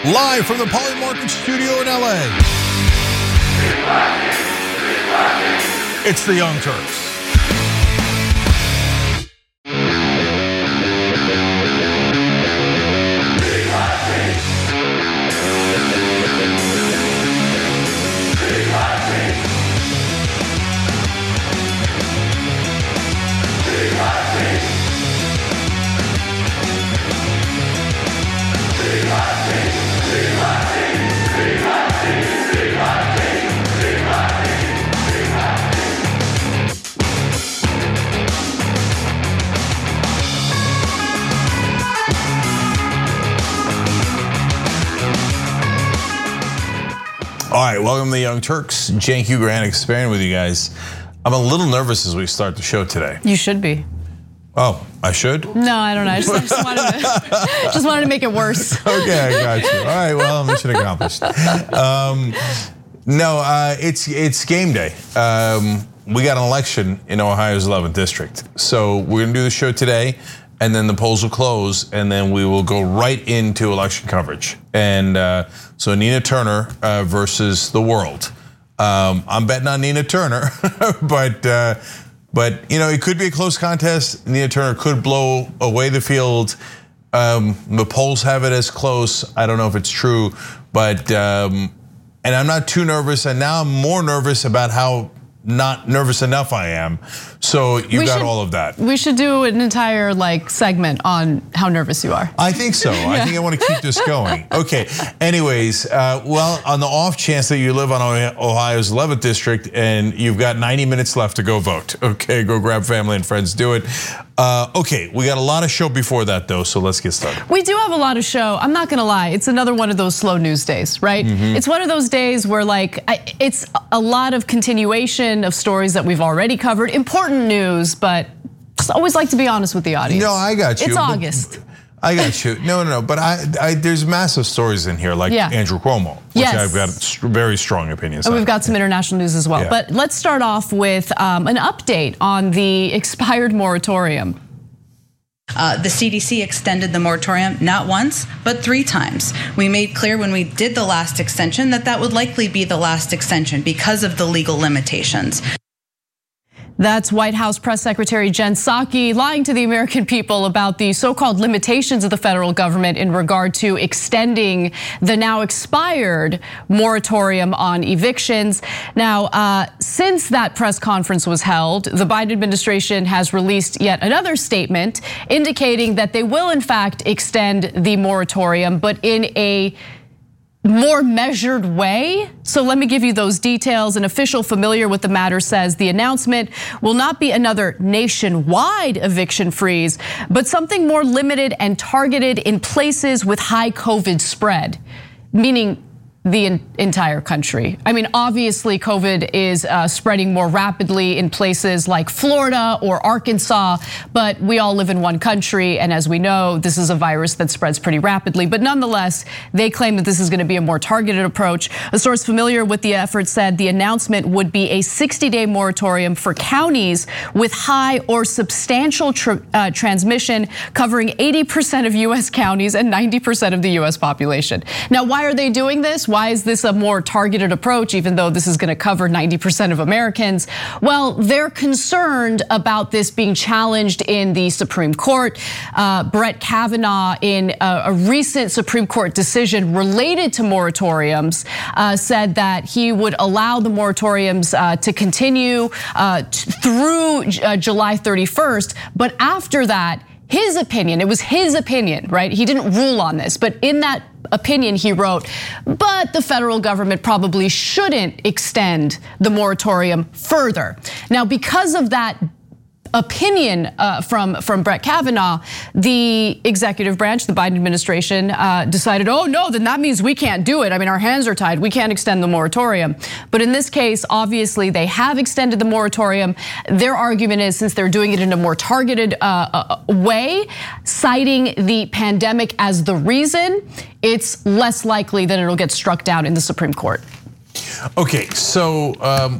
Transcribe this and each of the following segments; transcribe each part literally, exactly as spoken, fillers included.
live from the Polymarket studio in L A. It's the Young Turks. All right, welcome to the Young Turks. Cenk Uygur experience with you guys. I'm a little nervous as we start the show today. You should be. Oh, I should? No, I don't know. I just, I just, wanted, to, just wanted to make it worse. Okay, I got you. All right, well, mission accomplished. Um, no, uh, it's it's game day. Um, we got an election in Ohio's eleventh district. So we're gonna do the show today, and then the polls will close, and then we will go right into election coverage. And uh, so Nina Turner uh, versus the world. Um, I'm betting on Nina Turner, but uh, but you know it could be a close contest. Nina Turner could blow away the field. Um, the polls have it as close. I don't know if it's true, but um, and I'm not too nervous. And now I'm more nervous about how not nervous enough I am. So you we got should, all of that. We should do an entire like segment on how nervous you are. I think so. yeah. I think I want to keep this going. Okay. Anyways, uh, well, on the off chance that you live on Ohio's eleventh district and you've got ninety minutes left to go vote. Okay, go grab family and friends, do it. Uh, okay, we got a lot of show before that though, so let's get started. We do have a lot of show. I'm not gonna lie, it's another one of those slow news days, right? Mm-hmm. It's one of those days where like it's a lot of continuation of stories that we've already covered. Important news, but just always like to be honest with the audience. No, I got you. It's August. I got you. No, no, no. But I, I there's massive stories in here, like yeah. Andrew Cuomo, which yes. I've got very strong opinions and on. We've got some international news as well. Yeah. But let's start off with um, an update on the expired moratorium. Uh, the C D C extended the moratorium not once, but three times. We made clear when we did the last extension that that would likely be the last extension because of the legal limitations. That's White House Press Secretary Jen Psaki lying to the American people about the so-called limitations of the federal government in regard to extending the now expired moratorium on evictions. Now, uh, since that press conference was held, the Biden administration has released yet another statement indicating that they will in fact extend the moratorium, but in a more measured way. So let me give you those details. An official familiar with the matter says the announcement will not be another nationwide eviction freeze, but something more limited and targeted in places with high COVID spread, meaning the entire country. I mean, obviously COVID is spreading more rapidly in places like Florida or Arkansas, but we all live in one country. And as we know, this is a virus that spreads pretty rapidly. But nonetheless, they claim that this is gonna be a more targeted approach. A source familiar with the effort said the announcement would be a sixty day moratorium for counties with high or substantial tr- uh, transmission, covering eighty percent of U S counties and ninety percent of the U S population. Now, why are they doing this? Why is this a more targeted approach, even though this is gonna cover ninety percent of Americans? Well, they're concerned about this being challenged in the Supreme Court. Uh, Brett Kavanaugh, in a, a recent Supreme Court decision related to moratoriums, uh, said that he would allow the moratoriums uh, to continue uh, t- through uh, July thirty-first, but after that, his opinion, it was his opinion, right? He didn't rule on this, but in that opinion he wrote, but the federal government probably shouldn't extend the moratorium further. Now, because of that opinion uh, from, from Brett Kavanaugh, the executive branch, the Biden administration uh, decided, oh no, then that means we can't do it. I mean, our hands are tied, we can't extend the moratorium. But in this case, obviously they have extended the moratorium. Their argument is, since they're doing it in a more targeted uh, way, citing the pandemic as the reason, it's less likely that it'll get struck down in the Supreme Court. Okay, so um,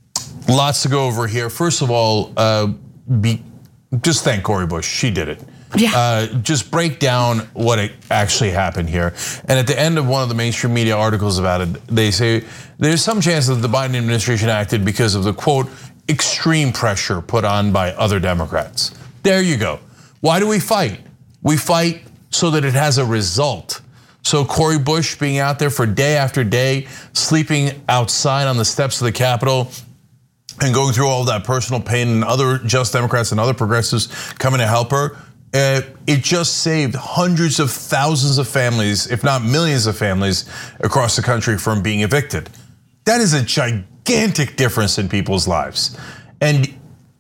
lots to go over here. First of all, uh, be, just thank Cori Bush. She did it. Yeah. Uh, just break down what it actually happened here. And at the end of one of the mainstream media articles about it, they say there's some chance that the Biden administration acted because of the, quote, extreme pressure put on by other Democrats. There you go. Why do we fight? We fight so that it has a result. So Cori Bush being out there for day after day, sleeping outside on the steps of the Capitol, and going through all that personal pain, and other just Democrats and other progressives coming to help her, it just saved hundreds of thousands of families, if not millions of families across the country from being evicted. That is a gigantic difference in people's lives. And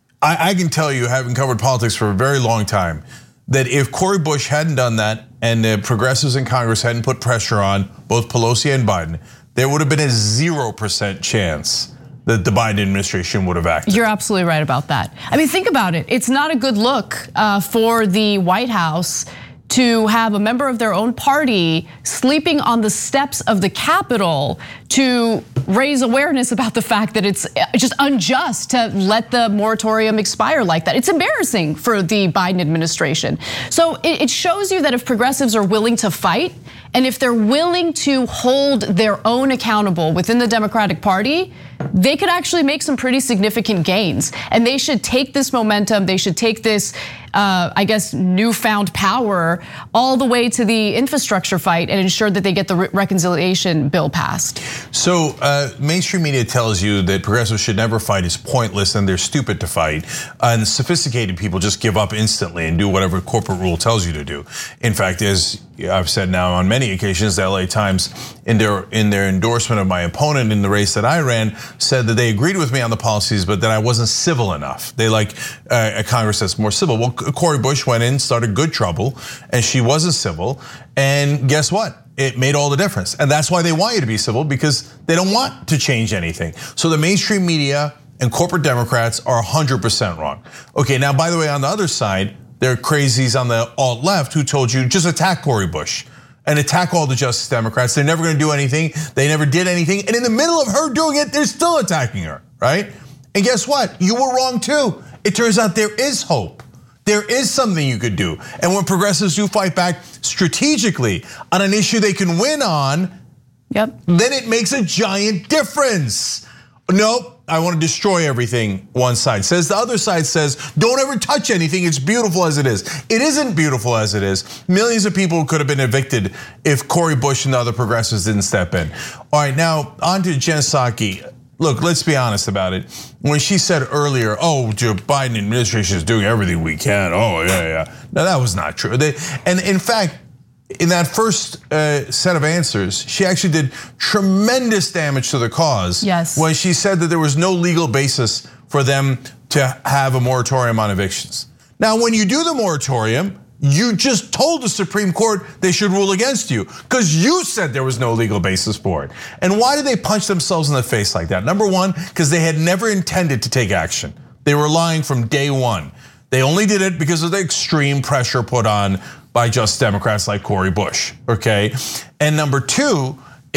I can tell you, having covered politics for a very long time, that if Cori Bush hadn't done that and the progressives in Congress hadn't put pressure on both Pelosi and Biden, there would have been a zero percent chance that the Biden administration would have acted. You're absolutely right about that. I mean, think about it. It's not a good look uh, for the White House to have a member of their own party sleeping on the steps of the Capitol to raise awareness about the fact that it's just unjust to let the moratorium expire like that. It's embarrassing for the Biden administration. So it shows you that if progressives are willing to fight, and if they're willing to hold their own accountable within the Democratic Party, they could actually make some pretty significant gains. And they should take this momentum, they should take this, uh, I guess, newfound power all the way to the infrastructure fight and ensure that they get the reconciliation bill passed. So uh, mainstream media tells you that progressives should never fight, it's pointless and they're stupid to fight. And sophisticated people just give up instantly and do whatever corporate rule tells you to do. In fact, as I've said now on many occasions, the L A Times, in their in their endorsement of my opponent in the race that I ran, said that they agreed with me on the policies, but that I wasn't civil enough. They like a Congress that's more civil. Well, Cori Bush went in, started good trouble, and she wasn't civil. And guess what? It made all the difference. And that's why they want you to be civil, because they don't want to change anything. So the mainstream media and corporate Democrats are one hundred percent wrong. Okay, now, by the way, on the other side, there are crazies on the alt left who told you just attack Cori Bush and attack all the Justice Democrats. They're never gonna do anything. They never did anything. And in the middle of her doing it, they're still attacking her, right? And guess what? You were wrong too. It turns out there is hope. There is something you could do. And when progressives do fight back strategically on an issue they can win on, yep, then it makes a giant difference. Nope, I want to destroy everything, one side says. The other side says, don't ever touch anything, it's beautiful as it is. It isn't beautiful as it is. Millions of people could have been evicted if Cori Bush and the other progressives didn't step in. All right, now on to Jen Psaki. Look, let's be honest about it. When she said earlier, oh, the Biden administration is doing everything we can. Oh, yeah, yeah. No, that was not true. They, and in fact, in that first uh, set of answers, she actually did tremendous damage to the cause. Yes. When she said that there was no legal basis for them to have a moratorium on evictions. Now, when you do the moratorium, you just told the Supreme Court they should rule against you because you said there was no legal basis for it. And why did they punch themselves in the face like that? Number one, because they had never intended to take action. They were lying from day one. They only did it because of the extreme pressure put on by just Democrats like Cori Bush, okay? And number two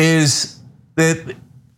is that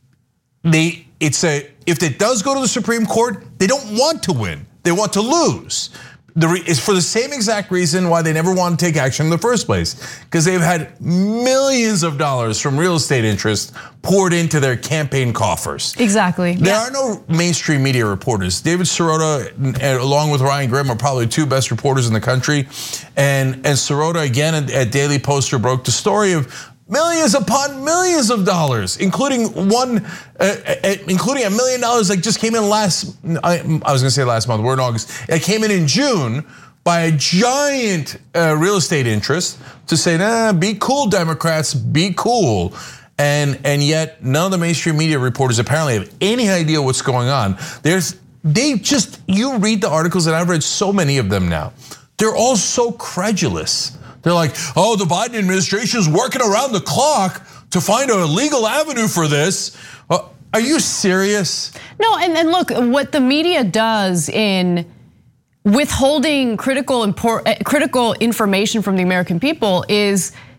they, it's a, if it does go to the Supreme Court, they don't want to win, they want to lose. It's for the same exact reason why they never want to take action in the first place, because they've had millions of dollars from real estate interests poured into their campaign coffers. Exactly. There yeah. are no mainstream media reporters. David Sirota, along with Ryan Grimm, are probably two best reporters in the country. And, and Sirota, again, at Daily Poster, broke the story of millions upon millions of dollars, including one, uh, including a million dollars that just came in last, I, I was gonna say last month, we're in August. It came in in June by a giant uh, real estate interest to say, nah, be cool, Democrats, be cool. And, and yet none of the mainstream media reporters apparently have any idea what's going on. There's, they just, you read the articles, and I've read so many of them now. They're all so credulous. They're like, oh, the Biden administration is working around the clock to find a legal avenue for this. Are you serious? No, and, and look, what the media does in withholding critical, import, critical information from the American people is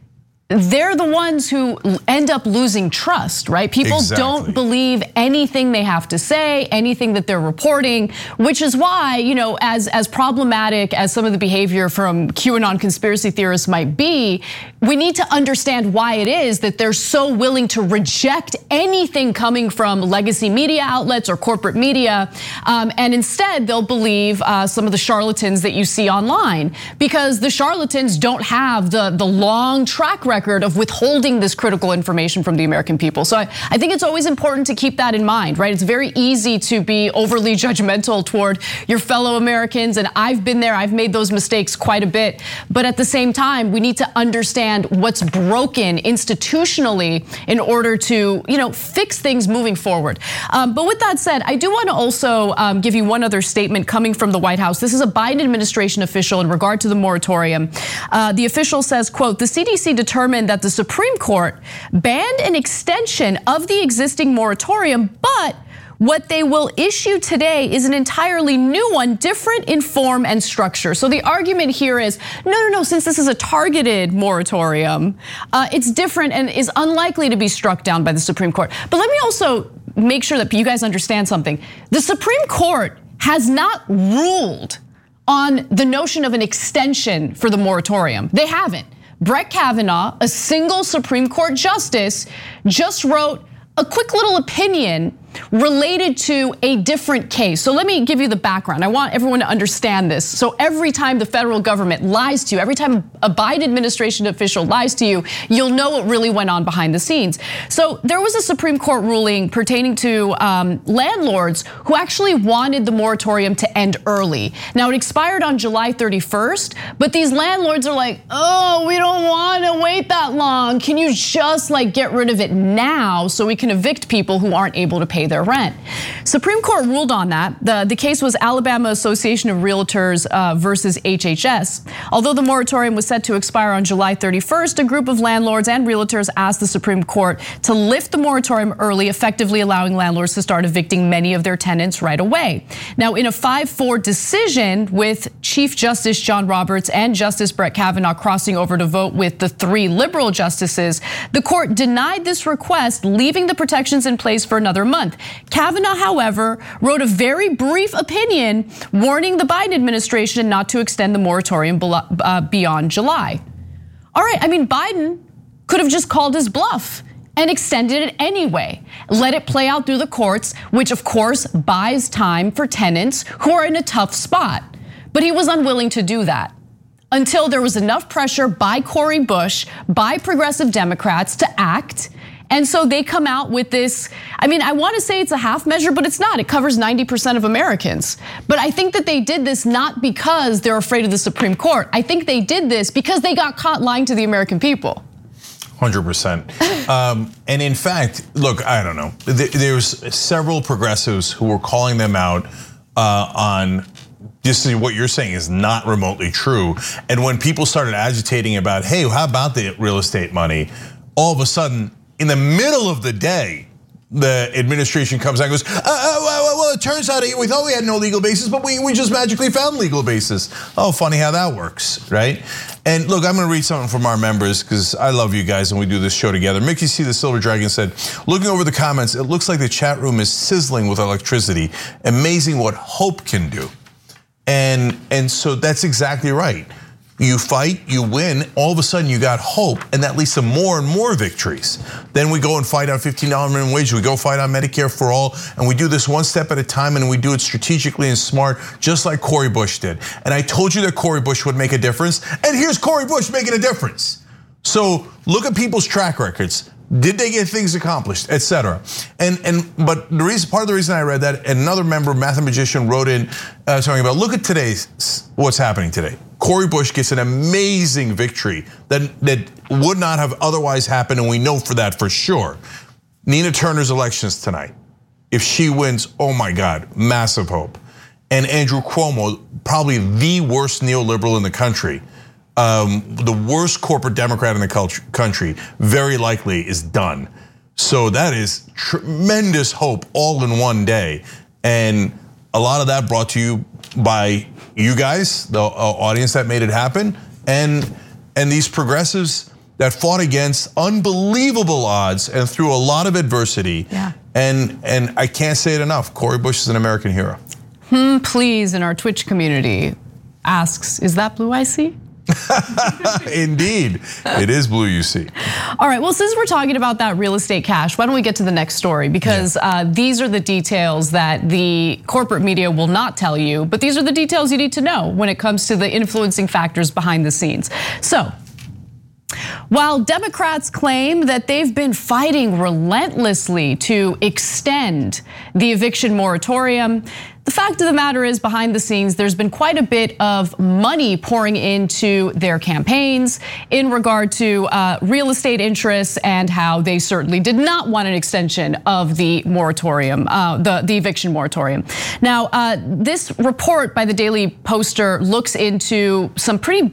they're the ones who end up losing trust, right? People Exactly. don't believe anything they have to say, anything that they're reporting, which is why, you know, as, as problematic as some of the behavior from QAnon conspiracy theorists might be, we need to understand why it is that they're so willing to reject anything coming from legacy media outlets or corporate media. Um, and instead, they'll believe uh, some of the charlatans that you see online, because the charlatans don't have the, the long track record of withholding this critical information from the American people. So I, I think it's always important to keep that in mind, right? It's very easy to be overly judgmental toward your fellow Americans, and I've been there, I've made those mistakes quite a bit. But at the same time, we need to understand what's broken institutionally in order to, you know, fix things moving forward. Um, but with that said, I do want to also um, give you one other statement coming from the White House. This is a Biden administration official in regard to the moratorium. Uh, the official says, quote, the C D C determined that the Supreme Court banned an extension of the existing moratorium, but what they will issue today is an entirely new one, different in form and structure. So the argument here is, no, no, no, since this is a targeted moratorium, uh, it's different and is unlikely to be struck down by the Supreme Court. But let me also make sure that you guys understand something. The Supreme Court has not ruled on the notion of an extension for the moratorium. They haven't. Brett Kavanaugh, a single Supreme Court justice, just wrote a quick little opinion related to a different case. So let me give you the background. I want everyone to understand this. So every time the federal government lies to you, every time a Biden administration official lies to you, you'll know what really went on behind the scenes. So there was a Supreme Court ruling pertaining to um, landlords who actually wanted the moratorium to end early. Now it expired on July thirty-first, but these landlords are like, oh, we don't want to wait that long. Can you just like get rid of it now so we can evict people who aren't able to pay their rent? Supreme Court ruled on that. The, the case was Alabama Association of Realtors uh, versus H H S. Although the moratorium was set to expire on July thirty-first, a group of landlords and realtors asked the Supreme Court to lift the moratorium early, effectively allowing landlords to start evicting many of their tenants right away. Now, in a five four decision with Chief Justice John Roberts and Justice Brett Kavanaugh crossing over to vote with the three liberal justices, the court denied this request, leaving the protections in place for another month. Kavanaugh, however, wrote a very brief opinion warning the Biden administration not to extend the moratorium beyond July. All right, I mean, Biden could have just called his bluff and extended it anyway. Let it play out through the courts, which of course buys time for tenants who are in a tough spot. But he was unwilling to do that until there was enough pressure by Cori Bush, by progressive Democrats to act. And so they come out with this, I mean, I want to say it's a half measure, but it's not. It covers ninety percent of Americans. But I think that they did this not because they're afraid of the Supreme Court. I think they did this because they got caught lying to the American people. one hundred percent. Um, and in fact, look, I don't know. There's several progressives who were calling them out uh, on this is what you're saying is not remotely true. And when people started agitating about, hey, how about the real estate money? All of a sudden, in the middle of the day, the administration comes out and goes, uh, uh, well, well, it turns out we thought we had no legal basis, but we, we just magically found legal basis. Oh, funny how that works, right? And look, I'm gonna read something from our members because I love you guys and we do this show together. Mickey C. the Silver Dragon said, looking over the comments, it looks like the chat room is sizzling with electricity. Amazing what hope can do. And, and so that's exactly right. You fight, you win, all of a sudden you got hope, and that leads to more and more victories. Then we go and fight on fifteen dollar minimum wage, we go fight on Medicare for all, and we do this one step at a time, and we do it strategically and smart, just like Cori Bush did. And I told you that Cori Bush would make a difference, and here's Cori Bush making a difference. So look at people's track records. Did they get things accomplished, et cetera? And and but the reason, part of the reason I read that, another member, Mathematician, wrote in uh, talking about, look at today's, what's happening today. Cori Bush gets an amazing victory that, that would not have otherwise happened, and we know for that for sure. Nina Turner's elections tonight. If she wins, oh my God, massive hope. And Andrew Cuomo, probably the worst neoliberal in the country, um, the worst corporate Democrat in the country, very likely is done. So that is tremendous hope all in one day. And a lot of that brought to you by you guys, the audience that made it happen, and and these progressives that fought against unbelievable odds and through a lot of adversity. Yeah. And and I can't say it enough. Cori Bush is an American hero. Hmm, please, in our Twitch community asks, is that blue I see? Indeed, it is blue you see. All right, well, since we're talking about that real estate cash, why don't we get to the next story? Because yeah. uh, these are the details that the corporate media will not tell you, but these are the details you need to know when it comes to the influencing factors behind the scenes. So, while Democrats claim that they've been fighting relentlessly to extend the eviction moratorium, the fact of the matter is, behind the scenes, there's been quite a bit of money pouring into their campaigns in regard to uh, real estate interests and how they certainly did not want an extension of the moratorium, uh, the, the eviction moratorium. Now, uh, this report by the Daily Poster looks into some pretty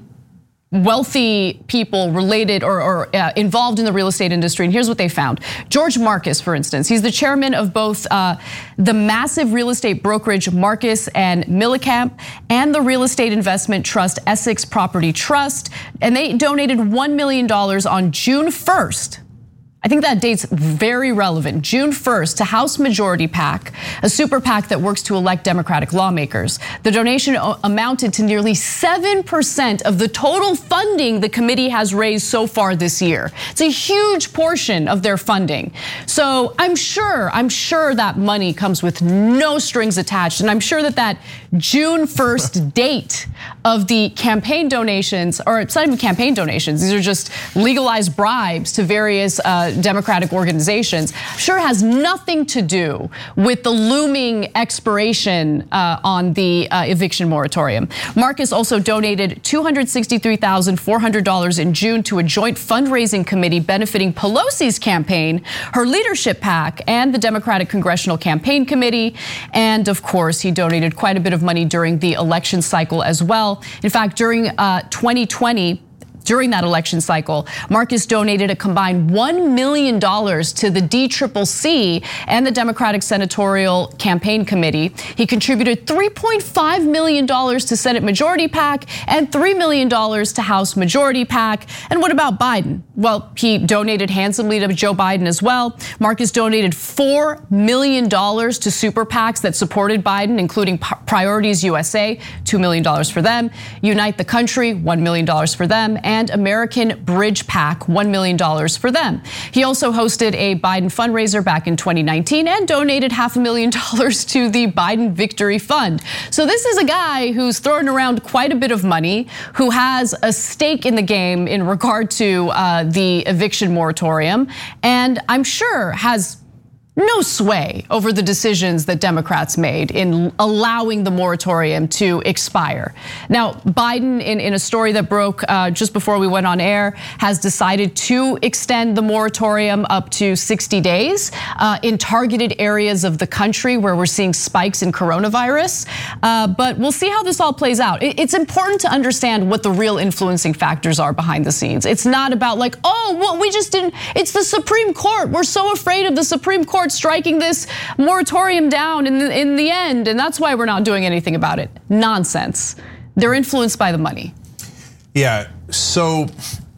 wealthy people related or, or uh, involved in the real estate industry. And here's what they found. George Marcus, for instance, he's the chairman of both uh, the massive real estate brokerage Marcus and Millicamp and the real estate investment trust Essex Property Trust. And they donated one million dollars on June first. I think that date's very relevant. June first to House Majority PAC, a super PAC that works to elect Democratic lawmakers. The donation amounted to nearly seven percent of the total funding the committee has raised so far this year. It's a huge portion of their funding. So I'm sure, I'm sure that money comes with no strings attached. And I'm sure that that June first date of the campaign donations, or it's not even campaign donations, these are just legalized bribes to various uh, Democratic organizations, sure has nothing to do with the looming expiration uh, on the uh, eviction moratorium. Marcus also donated two hundred sixty-three thousand four hundred dollars in June to a joint fundraising committee benefiting Pelosi's campaign, her leadership PAC, and the Democratic Congressional Campaign Committee. And of course, he donated quite a bit of money during the election cycle as well. In fact, during uh, twenty twenty, during that election cycle, Marcus donated a combined one million dollars to the D C C C and the Democratic Senatorial Campaign Committee. He contributed three point five million dollars to Senate Majority PAC and three million dollars to House Majority PAC. And what about Biden? Well, he donated handsomely to Joe Biden as well. Marcus donated four million dollars to super PACs that supported Biden, including Priorities U S A, two million dollars for them, Unite the Country, one million dollars for them, and and American Bridge PAC, one million dollars for them. He also hosted a Biden fundraiser back in twenty nineteen and donated half a million dollars to the Biden Victory Fund. So this is a guy who's throwing around quite a bit of money, who has a stake in the game in regard to uh, the eviction moratorium, and I'm sure has no sway over the decisions that Democrats made in allowing the moratorium to expire. Now, Biden, in, in a story that broke uh, just before we went on air, has decided to extend the moratorium up to sixty days uh, in targeted areas of the country where we're seeing spikes in coronavirus. Uh, but we'll see how this all plays out. It, it's important to understand what the real influencing factors are behind the scenes. It's not about like, oh, well, we just didn't, it's the Supreme Court. We're so afraid of the Supreme Court striking this moratorium down in the, in the end, and that's why we're not doing anything about it. Nonsense. They're influenced by the money. Yeah, so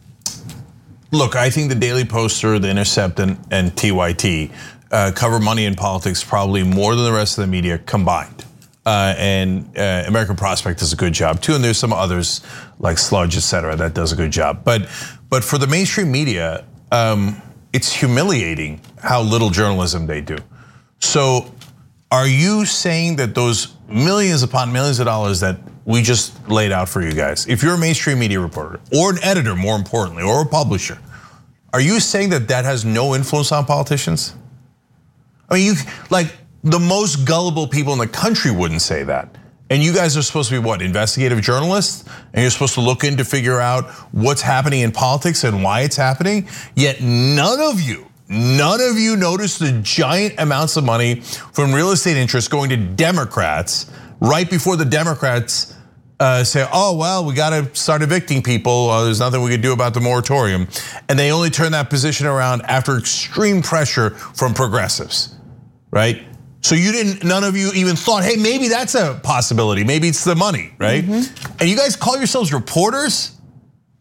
look, I think the Daily Poster, The Intercept, and, and T Y T uh, cover money in politics probably more than the rest of the media combined. Uh, and uh, American Prospect does a good job too, and there's some others like Sludge, et cetera, that does a good job. But, but for the mainstream media, um, it's humiliating how little journalism they do. So are you saying that those millions upon millions of dollars that we just laid out for you guys, if you're a mainstream media reporter or an editor, more importantly, or a publisher, are you saying that that has no influence on politicians? I mean, you like the most gullible people in the country wouldn't say that. And you guys are supposed to be what, investigative journalists? And you're supposed to look in to figure out what's happening in politics and why it's happening? Yet none of you, none of you noticed the giant amounts of money from real estate interests going to Democrats right before the Democrats uh, say, oh, well, we gotta start evicting people. Uh, there's nothing we can do about the moratorium. And they only turn that position around after extreme pressure from progressives, right? So you didn't, none of you even thought, hey, maybe that's a possibility. Maybe it's the money, right? Mm-hmm. And you guys call yourselves reporters?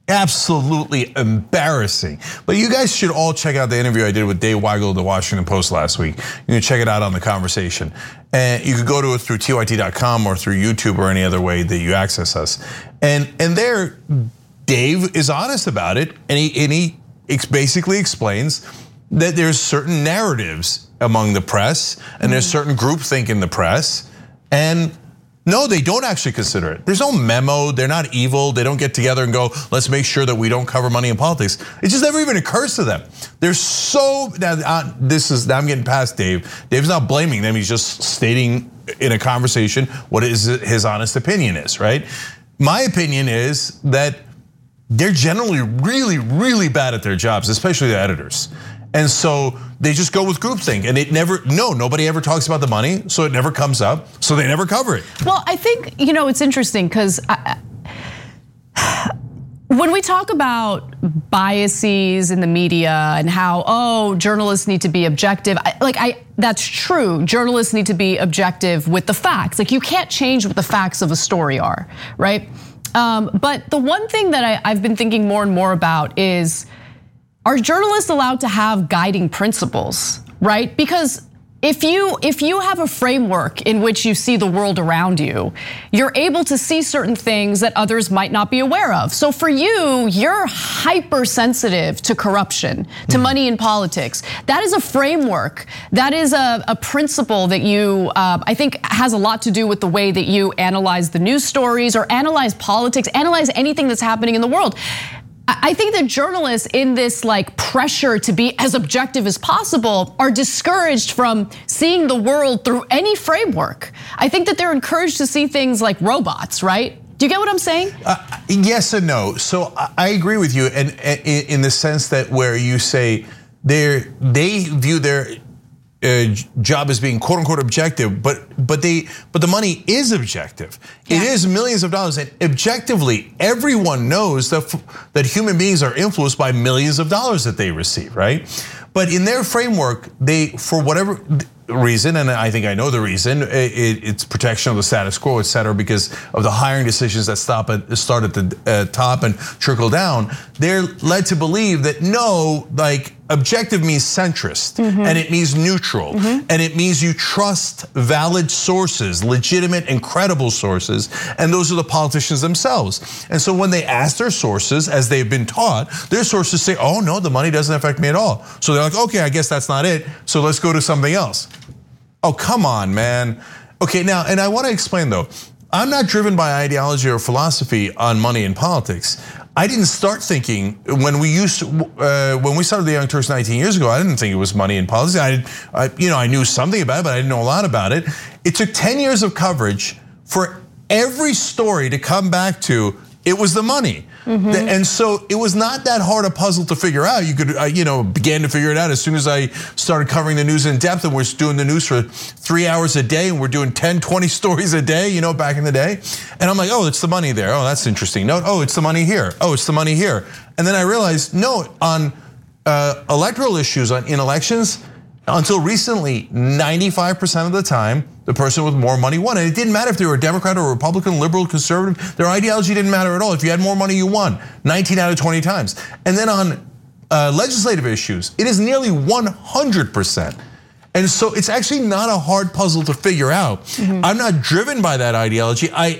Absolutely embarrassing. But you guys should all check out the interview I did with Dave Weigel of the Washington Post last week. You can check it out on The Conversation. And you could go to it through T Y T dot com or through YouTube or any other way that you access us. And and there, Dave is honest about it, and he and he basically explains that there's certain narratives among the press, and there's certain groupthink in the press, and no, they don't actually consider it. There's no memo, they're not evil, they don't get together and go, let's make sure that we don't cover money in politics. It just never even occurs to them. They're so, now this is, now I'm getting past Dave. Dave's not blaming them, he's just stating in a conversation what is his honest opinion is, right? My opinion is that they're generally really, really bad at their jobs, especially the editors. And so they just go with groupthink, and it never, no, nobody ever talks about the money, so it never comes up, so they never cover it. Well, I think, you know, it's interesting because when we talk about biases in the media and how, oh, journalists need to be objective, like I, that's true. Journalists need to be objective with the facts. Like you can't change what the facts of a story are, right? Um, but the one thing that I, I've been thinking more and more about is, are journalists allowed to have guiding principles, right? Because if you if you have a framework in which you see the world around you, you're able to see certain things that others might not be aware of. So for you, you're hypersensitive to corruption, to money in politics. That is a framework. That is a, a principle that you, uh, I think, has a lot to do with the way that you analyze the news stories or analyze politics, analyze anything that's happening in the world. I think that journalists in this like pressure to be as objective as possible are discouraged from seeing the world through any framework. I think that they're encouraged to see things like robots, right? Do you get what I'm saying? Uh, yes and no. So I agree with you, and in the sense that where you say they they view their Uh, job as being quote unquote objective, but but they but the money is objective. Yeah. It is millions of dollars, and objectively, everyone knows that that human beings are influenced by millions of dollars that they receive, right? But in their framework, they, for whatever reason, and I think I know the reason, it's protection of the status quo, et cetera, because of the hiring decisions that stop at, start at the top and trickle down, they're led to believe that no, like objective means centrist, mm-hmm. and it means neutral, mm-hmm. and it means you trust valid sources, legitimate and credible sources, and those are the politicians themselves. And so when they ask their sources, as they've been taught, their sources say, oh no, the money doesn't affect me at all. So they're like, okay, I guess that's not it, so let's go to something else. Oh, come on, man. Okay, now, and I wanna explain though, I'm not driven by ideology or philosophy on money in politics. I didn't start thinking when we used to, uh, when we started the Young Turks nineteen years ago. I didn't think it was money in politics. I, I, you know, I knew something about it, but I didn't know a lot about it. It took ten years of coverage for every story to come back to it was the money. Mm-hmm. And so it was not that hard a puzzle to figure out. You could, you know, began to figure it out as soon as I started covering the news in depth, and we're doing the news for three hours a day, and we're doing ten, twenty stories a day, you know, back in the day. And I'm like, oh, it's the money there. Oh, that's interesting. No, oh, it's the money here. Oh, it's the money here. And then I realized, no, on uh, electoral issues, on in elections, until recently, ninety-five percent of the time, the person with more money won. And it didn't matter if they were a Democrat or a Republican, liberal, conservative, their ideology didn't matter at all. If you had more money, you won, nineteen out of twenty times. And then on uh, legislative issues, it is nearly one hundred percent. And so it's actually not a hard puzzle to figure out. Mm-hmm. I'm not driven by that ideology. I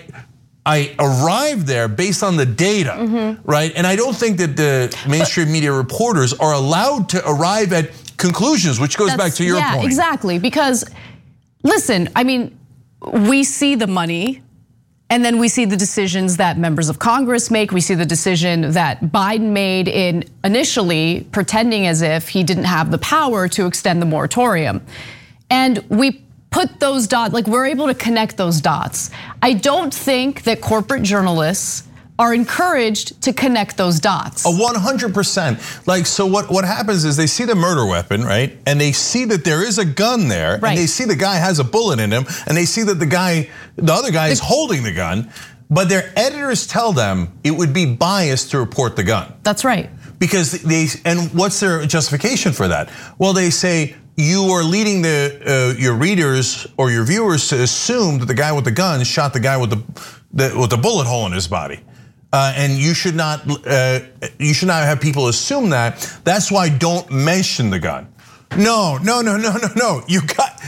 I arrived there based on the data, mm-hmm. right? And I don't think that the mainstream media reporters are allowed to arrive at conclusions, which goes That's, back to your yeah, point. Yeah, exactly, because listen, I mean, we see the money, and then we see the decisions that members of Congress make. We see the decision that Biden made in initially pretending as if he didn't have the power to extend the moratorium. And we put those dots, like we're able to connect those dots. I don't think that corporate journalists are encouraged to connect those dots. A one hundred percent. Like, so what, what happens is they see the murder weapon, right? And they see that there is a gun there, right. And they see the guy has a bullet in him, and they see that the guy, the other guy is holding the gun, but their editors tell them it would be biased to report the gun. That's right. Because they, and what's their justification for that? Well, they say, you are leading the uh, your readers or your viewers to assume that the guy with the gun shot the guy with the, the with the bullet hole in his body. Uh, and you should not uh, you should not have people assume that. That's why don't mention the gun. No, no, no, no, no, no. You got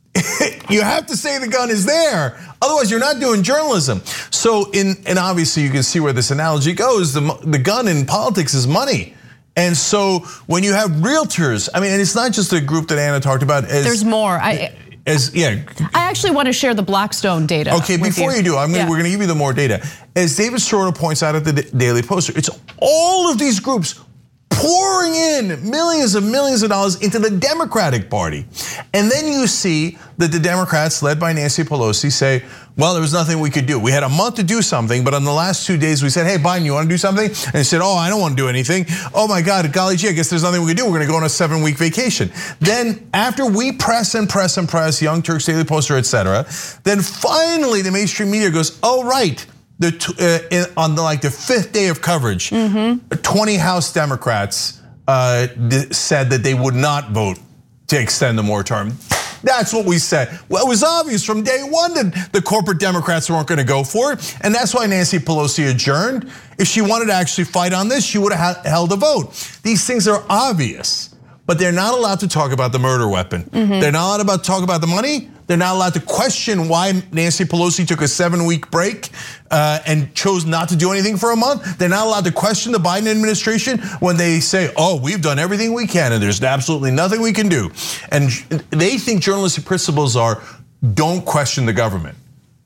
you have to say the gun is there. Otherwise, you're not doing journalism. So in and obviously you can see where this analogy goes. The the gun in politics is money. And so when you have realtors, I mean, and it's not just a group that Anna talked about. As, There's more. I, As, yeah. I actually want to share the Blackstone data. Okay, before you. you do, I'm gonna, yeah. we're going to give you the more data. As David Soroda points out at the Daily Poster, it's all of these groups pouring in millions and millions of dollars into the Democratic Party. And then you see that the Democrats, led by Nancy Pelosi, say, well, there was nothing we could do. We had a month to do something, but on the last two days we said, hey, Biden, you want to do something? And he said, oh, I don't want to do anything. Oh my God, golly gee, I guess there's nothing we can do. We're going to go on a seven week vacation. Then after we press and press and press, Young Turks, Daily Poster, et cetera, then finally the mainstream media goes, oh, right. The, uh, on the, like the fifth day of coverage, mm-hmm. twenty House Democrats uh, said that they would not vote to extend the moratorium. That's what we said. Well, it was obvious from day one that the corporate Democrats weren't going to go for it. And that's why Nancy Pelosi adjourned. If she wanted to actually fight on this, she would have held a vote. These things are obvious, but they're not allowed to talk about the murder weapon. Mm-hmm. They're not allowed to talk about the money. They're not allowed to question why Nancy Pelosi took a seven week break uh, and chose not to do anything for a month. They're not allowed to question the Biden administration when they say, oh, we've done everything we can and there's absolutely nothing we can do. And they think journalistic principles are don't question the government.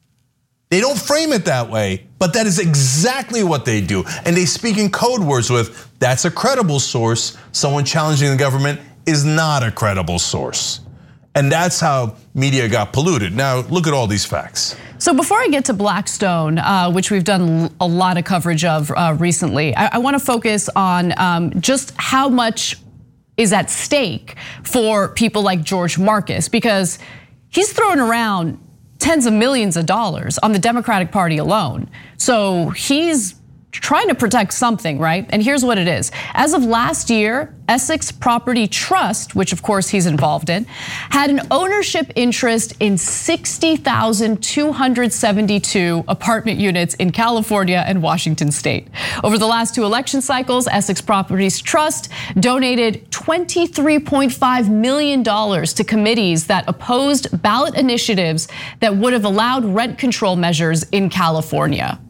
They don't frame it that way, but that is exactly what they do. And they speak in code words with, that's a credible source. Someone challenging the government is not a credible source. And that's how media got polluted. Now, look at all these facts. So before I get to Blackstone, uh, which we've done a lot of coverage of uh, recently, I, I want to focus on um, just how much is at stake for people like George Marcus, because he's throwing around tens of millions of dollars on the Democratic Party alone. So he's trying to protect something, right? And here's what it is. As of last year, Essex Property Trust, which of course he's involved in, had an ownership interest in sixty thousand two hundred seventy-two apartment units in California and Washington state. Over the last two election cycles, Essex Properties Trust donated twenty-three point five million dollars to committees that opposed ballot initiatives that would have allowed rent control measures in California.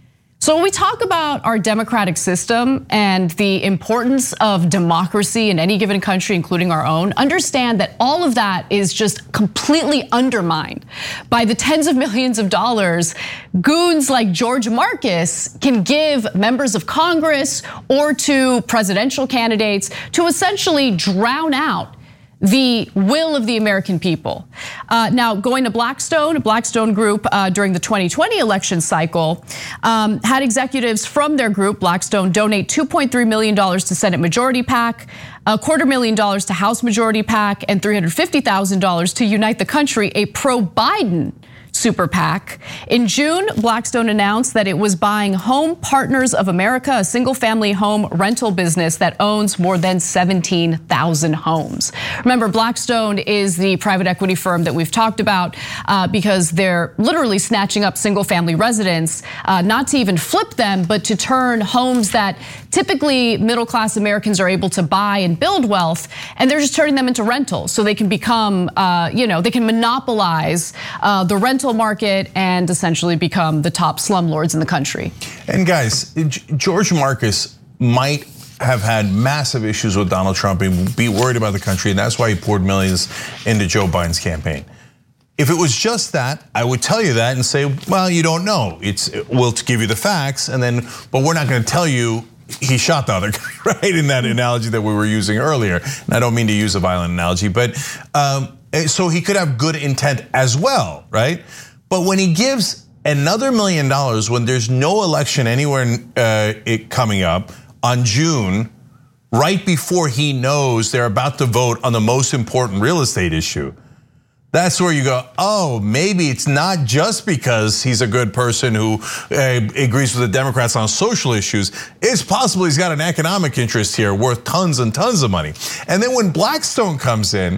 So when we talk about our democratic system and the importance of democracy in any given country, including our own, understand that all of that is just completely undermined by the tens of millions of dollars goons like George Marcus can give members of Congress or to presidential candidates to essentially drown out the will of the American people. Uh, now, going to Blackstone, Blackstone Group uh, during the twenty twenty election cycle um, had executives from their group, Blackstone, donate two point three million dollars to Senate Majority PAC, a quarter million dollars to House Majority PAC, and three hundred fifty thousand dollars to Unite the Country, a pro-Biden super PAC. In June, Blackstone announced that it was buying Home Partners of America, a single family home rental business that owns more than seventeen thousand homes. Remember, Blackstone is the private equity firm that we've talked about uh, because they're literally snatching up single family residents, uh, not to even flip them, but to turn homes that typically middle class Americans are able to buy and build wealth, and they're just turning them into rentals so they can become, uh, you know, they can monopolize uh, the rental market and essentially become the top slumlords in the country. And guys, George Marcus might have had massive issues with Donald Trump and be worried about the country, and that's why he poured millions into Joe Biden's campaign. If it was just that, I would tell you that and say, well, you don't know. It's we'll give you the facts, and then, but we're not going to tell you he shot the other guy, right? In that analogy that we were using earlier. And I don't mean to use a violent analogy, but um, so he could have good intent as well, right? But when he gives another million dollars when there's no election anywhere uh, it coming up on June, right before he knows they're about to vote on the most important real estate issue, that's where you go, oh, maybe it's not just because he's a good person who uh, agrees with the Democrats on social issues. It's possible he's got an economic interest here worth tons and tons of money. And then when Blackstone comes in,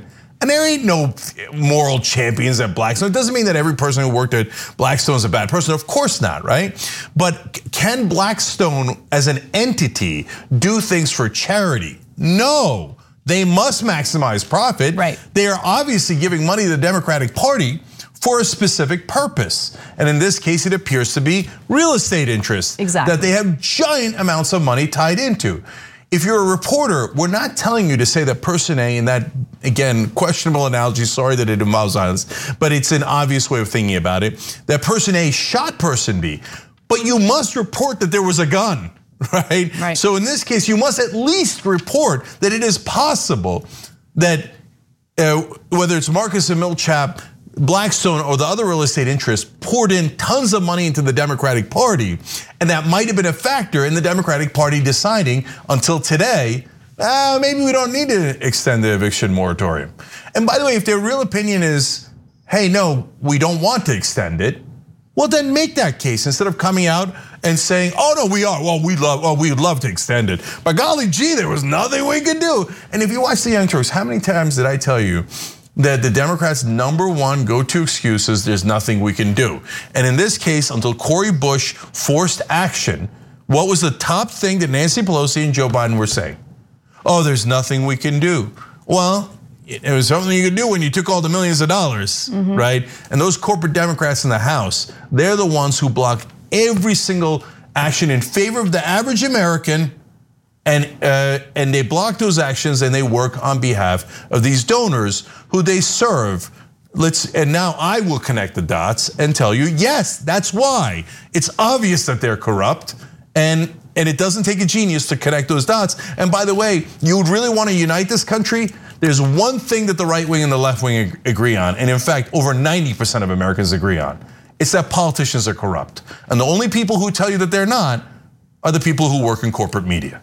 And there ain't no moral champions at Blackstone. It doesn't mean that every person who worked at Blackstone is a bad person. Of course not, right? But can Blackstone as an entity do things for charity? No, they must maximize profit. Right. They are obviously giving money to the Democratic Party for a specific purpose. And in this case, it appears to be real estate interests exactly. that they have giant amounts of money tied into. If you're a reporter, we're not telling you to say that person A, in that, again, questionable analogy, sorry that it involves violence, but it's an obvious way of thinking about it, that person A shot person B. But you must report that there was a gun, right? Right. So in this case, you must at least report that it is possible that uh, whether it's Marcus and Millichap, Blackstone, or the other real estate interests poured in tons of money into the Democratic Party, and that might have been a factor in the Democratic Party deciding until today, ah, maybe we don't need to extend the eviction moratorium. And by the way, if their real opinion is, hey, no, we don't want to extend it, well, then make that case instead of coming out and saying, oh no, we are, well, we love, well, we'd love to extend it. But golly gee, there was nothing we could do. And if you watch the Young Turks, how many times did I tell you that the Democrats' number one go-to excuse is there's nothing we can do? And in this case, until Cori Bush forced action, what was the top thing that Nancy Pelosi and Joe Biden were saying? Oh, there's nothing we can do. Well, it was something you could do when you took all the millions of dollars, mm-hmm. right? And those corporate Democrats in the House, they're the ones who block every single action in favor of the average American. And uh, and they block those actions and they work on behalf of these donors who they serve. Let's and now I will connect the dots and tell you, yes, that's why. It's obvious that they're corrupt, and and it doesn't take a genius to connect those dots. And by the way, you would really want to unite this country? There's one thing that the right wing and the left wing agree on, and in fact, over ninety percent of Americans agree on. It's that politicians are corrupt. And the only people who tell you that they're not are the people who work in corporate media.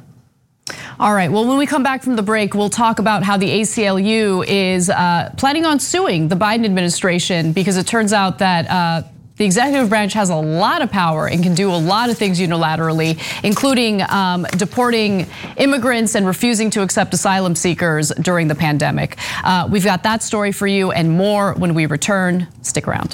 All right, well, when we come back from the break, we'll talk about how the A C L U is uh, planning on suing the Biden administration, because it turns out that uh, the executive branch has a lot of power and can do a lot of things unilaterally, including um, deporting immigrants and refusing to accept asylum seekers during the pandemic. Uh, we've got that story for you and more when we return. Stick around.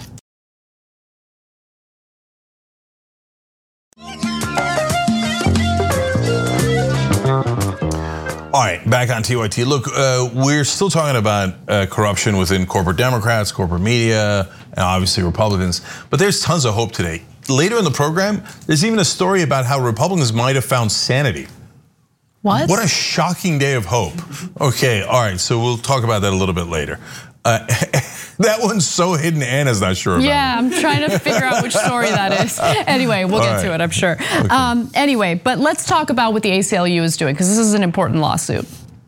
All right, back on T Y T. Look, uh, we're still talking about uh, corruption within corporate Democrats, corporate media, and obviously Republicans. But there's tons of hope today. Later in the program, there's even a story about how Republicans might have found sanity. What? What a shocking day of hope. Okay, all right, so we'll talk about that a little bit later. Uh, that one's so hidden, Anna's not sure about yeah, it. I'm trying to figure out which story that is. Anyway, we'll get right. to it, I'm sure. Okay. Um, anyway, but let's talk about what the A C L U is doing, because this is an important lawsuit.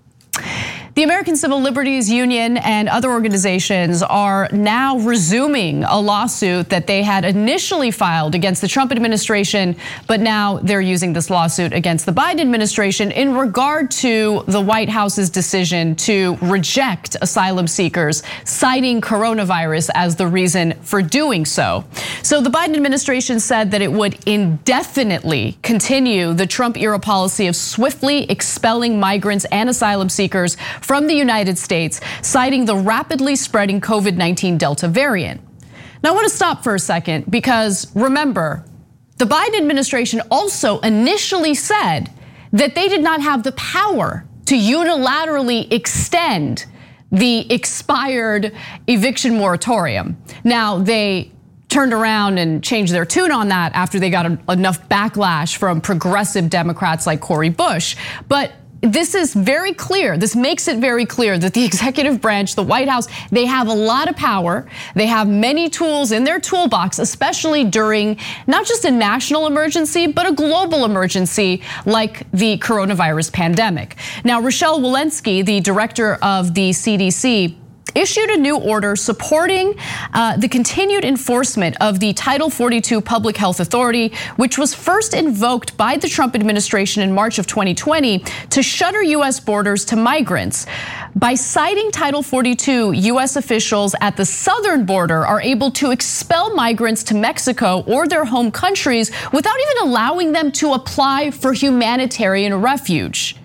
The American Civil Liberties Union and other organizations are now resuming a lawsuit that they had initially filed against the Trump administration, but now they're using this lawsuit against the Biden administration in regard to the White House's decision to reject asylum seekers, citing coronavirus as the reason for doing so. So the Biden administration said that it would indefinitely continue the Trump-era policy of swiftly expelling migrants and asylum seekers from the United States, citing the rapidly spreading COVID nineteen Delta variant. Now I want to stop for a second, because remember, the Biden administration also initially said that they did not have the power to unilaterally extend the expired eviction moratorium. Now they turned around and changed their tune on that after they got enough backlash from progressive Democrats like Cori Bush. But this is very clear. This makes it very clear that the executive branch, the White House, they have a lot of power. They have many tools in their toolbox, especially during not just a national emergency, but a global emergency like the coronavirus pandemic. Now, Rochelle Walensky, the director of the C D C, issued a new order supporting uh, the continued enforcement of the Title forty-two Public Health Authority, which was first invoked by the Trump administration in March of twenty twenty to shutter U S borders to migrants. By citing Title forty-two, U S officials at the southern border are able to expel migrants to Mexico or their home countries without even allowing them to apply for humanitarian refuge.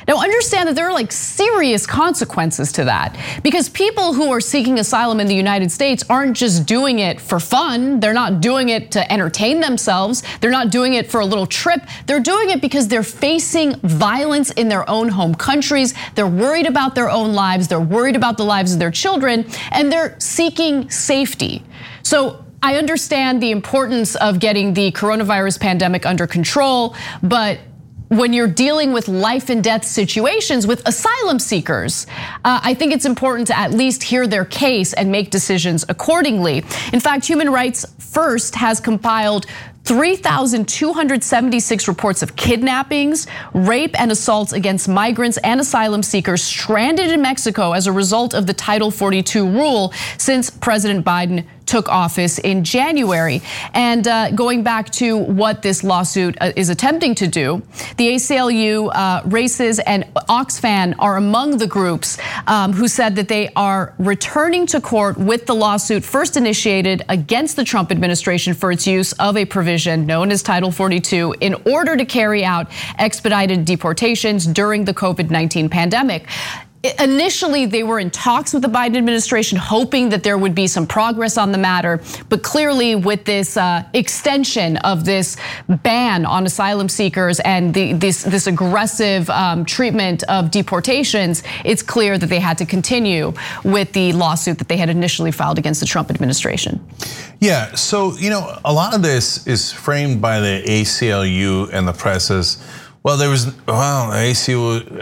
Now understand that there are like serious consequences to that, because people who are seeking asylum in the United States aren't just doing it for fun. They're not doing it to entertain themselves. They're not doing it for a little trip. They're doing it because they're facing violence in their own home countries. They're worried about their own lives. They're worried about the lives of their children, and they're seeking safety. So I understand the importance of getting the coronavirus pandemic under control, but when you're dealing with life and death situations with asylum seekers, uh, I think it's important to at least hear their case and make decisions accordingly. In fact, Human Rights First has compiled three thousand two hundred seventy-six reports of kidnappings, rape, and assaults against migrants and asylum seekers stranded in Mexico as a result of the Title forty-two rule since President Biden took office in January. And uh, going back to what this lawsuit is attempting to do, the A C L U, uh, Races, and Oxfam are among the groups um, who said that they are returning to court with the lawsuit first initiated against the Trump administration for its use of a provision known as Title forty-two in order to carry out expedited deportations during the COVID nineteen pandemic. Initially, they were in talks with the Biden administration, hoping that there would be some progress on the matter. But clearly, with this uh, extension of this ban on asylum seekers and the, this, this aggressive um, treatment of deportations, it's clear that they had to continue with the lawsuit that they had initially filed against the Trump administration. Yeah, so, you know, a lot of this is framed by the A C L U and the press as, well, there was, well, A C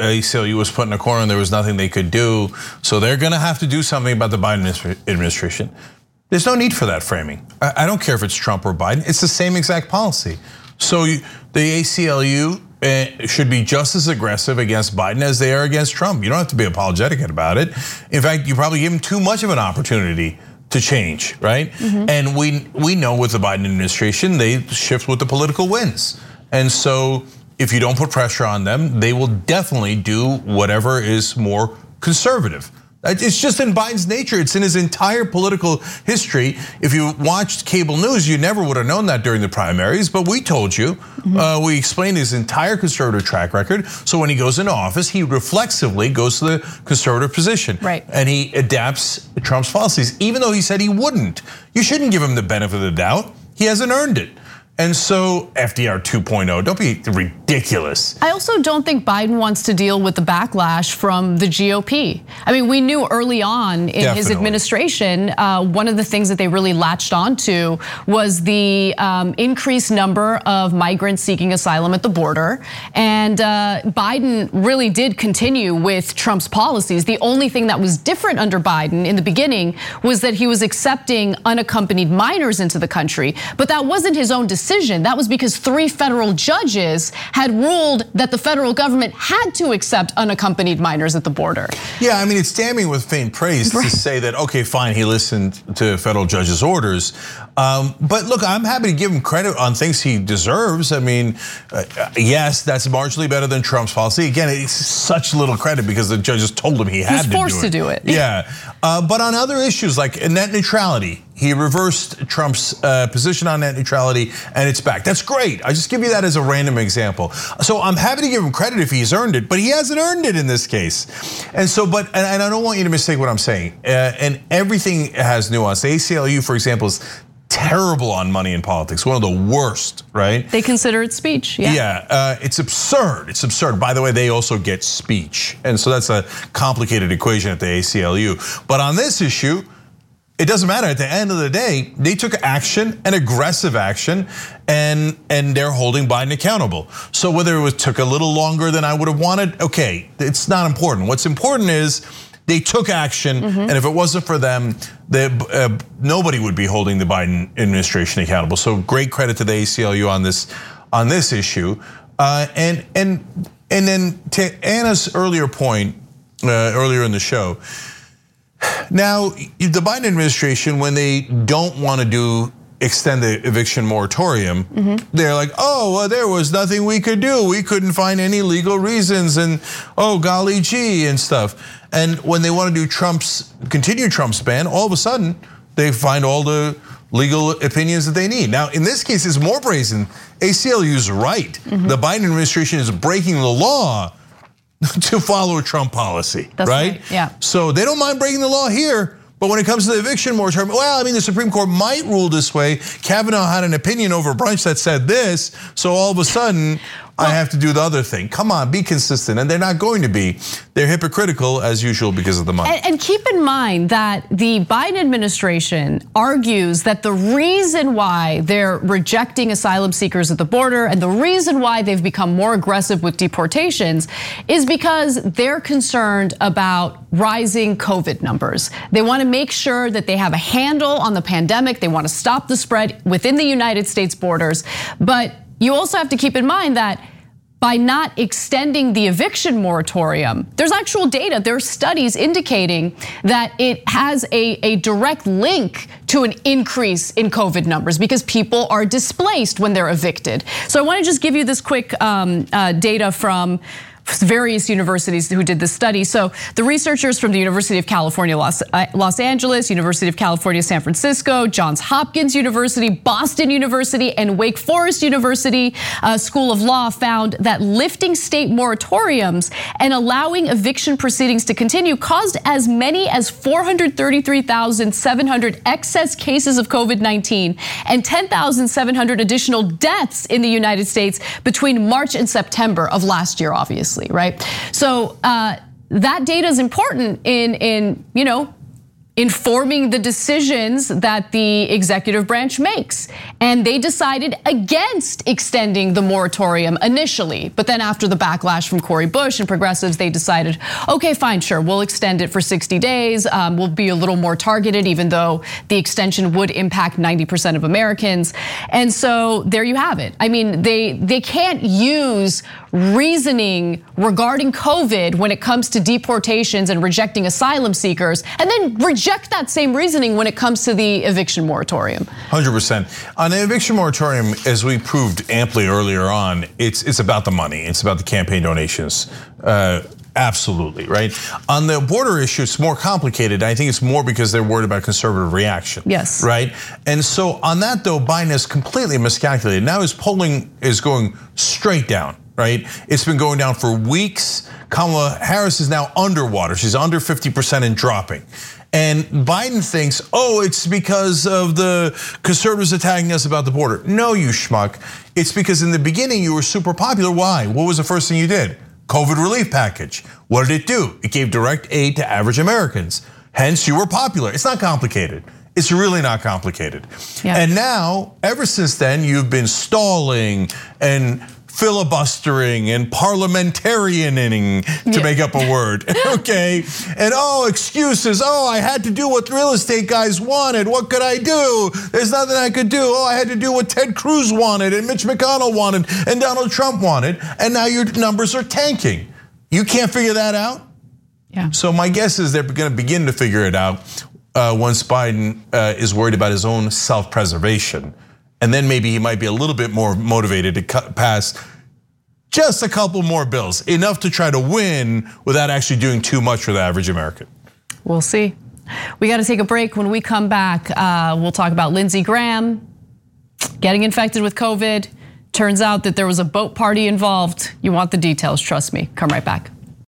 L U was put in a corner and there was nothing they could do. So they're gonna have to do something about the Biden administration. There's no need for that framing. I don't care if it's Trump or Biden, it's the same exact policy. So the A C L U should be just as aggressive against Biden as they are against Trump. You don't have to be apologetic about it. In fact, you probably give them too much of an opportunity to change, right? Mm-hmm. And we we know with the Biden administration, they shift with the political winds. And so if you don't put pressure on them, they will definitely do whatever is more conservative. It's just in Biden's nature. It's in his entire political history. If you watched cable news, you never would have known that during the primaries, but we told you. Mm-hmm. Uh, we explained his entire conservative track record. So when he goes into office, he reflexively goes to the conservative position. Right. And he adapts Trump's policies, even though he said he wouldn't. You shouldn't give him the benefit of the doubt. He hasn't earned it. And so F D R two point oh, don't be ridiculous. I also don't think Biden wants to deal with the backlash from the G O P. I mean, we knew early on in Definitely. his administration, uh, one of the things that they really latched onto was the um, increased number of migrants seeking asylum at the border. And uh, Biden really did continue with Trump's policies. The only thing that was different under Biden in the beginning was that he was accepting unaccompanied minors into the country, but that wasn't his own decision. That was because three federal judges had ruled that the federal government had to accept unaccompanied minors at the border. Yeah, I mean, it's damning with faint praise right. to say that, okay, fine, he listened to federal judges' orders. Um, but look, I'm happy to give him credit on things he deserves. I mean, uh, yes, that's marginally better than Trump's policy. Again, it's such little credit because the judges told him he had He's to forced do it. to do it. Yeah, uh, but on other issues like net neutrality, he reversed Trump's uh, position on net neutrality and it's back. That's great. I just give you that as a random example. So I'm happy to give him credit if he's earned it, but he hasn't earned it in this case. And so, but, and I don't want you to mistake what I'm saying. Uh, and everything has nuance. The A C L U, for example, is terrible on money in politics, one of the worst, right? They consider it speech, yeah. Yeah, uh, it's absurd, it's absurd. By the way, they also get speech. And so that's a complicated equation at the A C L U. But on this issue, it doesn't matter. At the end of the day, they took action, and aggressive action, and and they're holding Biden accountable. So whether it was, took a little longer than I would have wanted, okay, it's not important. What's important is they took action, mm-hmm. and if it wasn't for them, they, uh, nobody would be holding the Biden administration accountable. So great credit to the A C L U on this on this issue. Uh, and and and then to Anna's earlier point uh, earlier in the show. Now, the Biden administration, when they don't want to do extend the eviction moratorium, mm-hmm. they're like, oh, well, there was nothing we could do. We couldn't find any legal reasons and oh, golly gee and stuff. And when they want to do Trump's, continue Trump's ban, all of a sudden, they find all the legal opinions that they need. Now, in this case, it's more brazen. A C L U is right. Mm-hmm. The Biden administration is breaking the law, to follow a Trump policy, That's right? right, yeah. So they don't mind breaking the law here. But when it comes to the eviction moratorium, well, I mean, the Supreme Court might rule this way. Kavanaugh had an opinion over brunch that said this, so all of a sudden, well, I have to do the other thing. Come on, be consistent, and they're not going to be. They're hypocritical as usual because of the money. And, and keep in mind that the Biden administration argues that the reason why they're rejecting asylum seekers at the border and the reason why they've become more aggressive with deportations is because they're concerned about rising COVID numbers. They want to make sure that they have a handle on the pandemic. They want to stop the spread within the United States borders. But you also have to keep in mind that by not extending the eviction moratorium, there's actual data, there are studies indicating that it has a, a direct link to an increase in COVID numbers because people are displaced when they're evicted. So I want to just give you this quick um, uh, data from various universities who did this study. So the researchers from the University of California, Los, uh, Los Angeles, University of California, San Francisco, Johns Hopkins University, Boston University, and Wake Forest University uh, School of Law found that lifting state moratoriums and allowing eviction proceedings to continue caused as many as four hundred thirty-three thousand seven hundred excess cases of COVID nineteen and ten thousand seven hundred additional deaths in the United States between March and September of last year, obviously. Right, so uh, that data is important in in you know informing the decisions that the executive branch makes, and they decided against extending the moratorium initially, but then after the backlash from Cori Bush and progressives, they decided, okay, fine, sure, we'll extend it for sixty days. Um, we'll be a little more targeted, even though the extension would impact ninety percent of Americans, and so there you have it. I mean, they they can't use reasoning regarding COVID when it comes to deportations and rejecting asylum seekers, and then reject that same reasoning when it comes to the eviction moratorium. one hundred percent. On the eviction moratorium, as we proved amply earlier on, it's it's about the money. It's about the campaign donations. Uh, absolutely, right? On the border issue, it's more complicated. I think it's more because they're worried about conservative reaction. Yes. Right? And so on that, though, Biden has completely miscalculated. Now his polling is going straight down. Right? It's been going down for weeks. Kamala Harris is now underwater. She's under fifty percent and dropping. And Biden thinks, oh, it's because of the conservatives attacking us about the border. No, you schmuck. It's because in the beginning you were super popular. Why? What was the first thing you did? COVID relief package. What did it do? It gave direct aid to average Americans. Hence, you were popular. It's not complicated. It's really not complicated. Yeah. And now, ever since then, you've been stalling and filibustering and parliamentarianing, to yeah. make up a word, okay? And oh, excuses, oh, I had to do what real estate guys wanted. What could I do? There's nothing I could do. Oh, I had to do what Ted Cruz wanted and Mitch McConnell wanted and Donald Trump wanted, and now your numbers are tanking. You can't figure that out? Yeah. So my guess is they're gonna begin to figure it out uh, once Biden uh, is worried about his own self-preservation. And then maybe he might be a little bit more motivated to cut pass just a couple more bills, enough to try to win without actually doing too much for the average American. We'll see. We got to take a break. When we come back, uh, we'll talk about Lindsey Graham getting infected with COVID. Turns out that there was a boat party involved. You want the details, trust me. Come right back.